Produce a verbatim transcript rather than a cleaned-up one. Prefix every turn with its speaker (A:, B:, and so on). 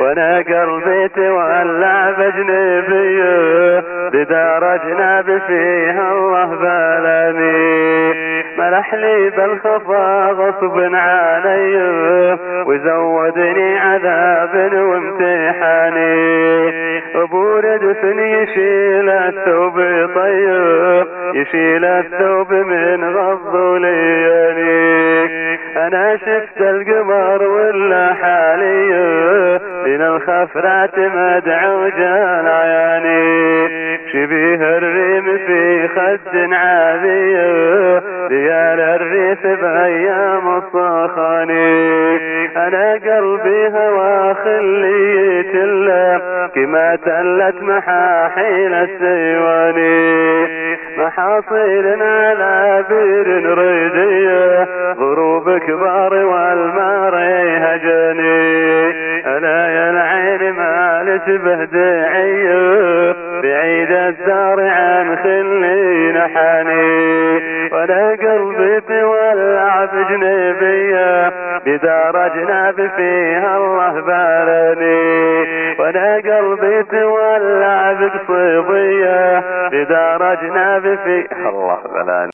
A: وانا قلبي تولع بجنبيه بدار اجنبي فيها الله بلاني ملح لي بالخفا غصب علي وزودني عذاب وامتحاني ابو ردفن يشيل الثوب طيب يشيل الثوب من غض لياني انا شفت القمر ولا حالي من الخفرات مدعوجا عياني شبيه الريم في خد عاذيه ديال الريف بايام الصخاني انا قلبي هوى خليت الله كما تلت محاحيل السيواني محاصيل على بير ريديه ضروب كبار والماري هجني انا يا العين ما لتبه داعيه بعيد الدار عن خلي نحاني وانا قلبي تولع بجنبيه بدار اجنبي فيها الله بارني وانا قلبي تولع بقصيبيه بدار اجنبي فيها الله بلاني.